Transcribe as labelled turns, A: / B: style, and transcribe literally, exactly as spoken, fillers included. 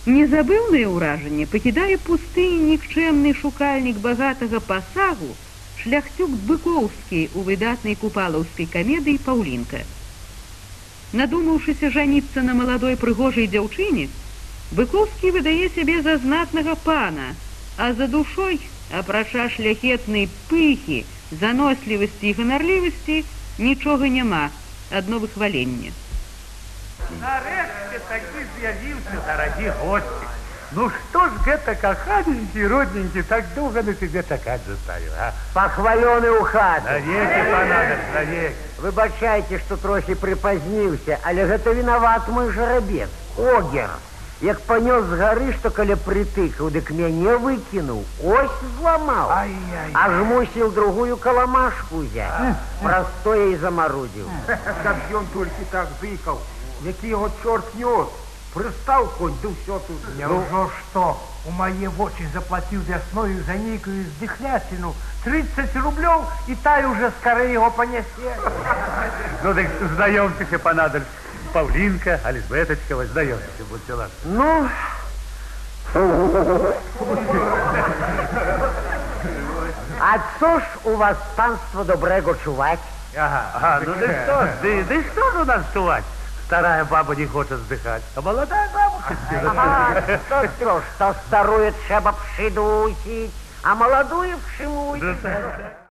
A: Незабыўнае ўражанне пакідае пусты і нікчэмны шукальнік багатага пасагу шляхцюк Быкоўскі ў выдатнай купалаўскай камедыі «Паўлінка». Надумаўшыся жаніцца на маладой прыгожай дзяўчыне, Быкоўскі выдае сябе за знатнага пана, а за душой, апрача шляхетнай пыхі, занослівасці і ганарлівасці, нічога няма, адно выхваленне.
B: Нарэшце такі з'явіўся, дарагі госці. Ну што ж гэта каханенькі, родненькі, так доўга на цябе чакаць заставіў, а?
C: Пахвалёны ў хату.
B: Навекі, панадыр, навекі.
C: Выбачайце, што трохі прыпазніўся, але гэта вінават мой жарабец, Огер. Як панёс з гары, што каля прытыкаў, дык мяне выкінуў, ось зламаў. Аж мусіў другую каламашку ўзяць. Праз тое і замарудзіў.
D: Каб ён толькі так зыкаў, які яго чорт нёс, прыстаў хоць, ды ўсё тут.
B: Няўжо што, у мае вочы заплаціў вясною за нейкую здыхляціну тридцать рублёў, і тая уже скорей яго панясе. Ну, дык знаёмцеся, панадыр, Паўлінка, Алізбетачка, вось знаёмцеся, будьце ласка.
C: Ну... А co ж у вас, панство, добрego чуваць?
B: Ага, ага, ну ды што ж, ды, ды што ж у нас чуваць? Старая баба не хоча здыхаць, а маладая баба хоча.
C: Ага, то що ж, то старую треба пшидусить, а молодую пшимусить.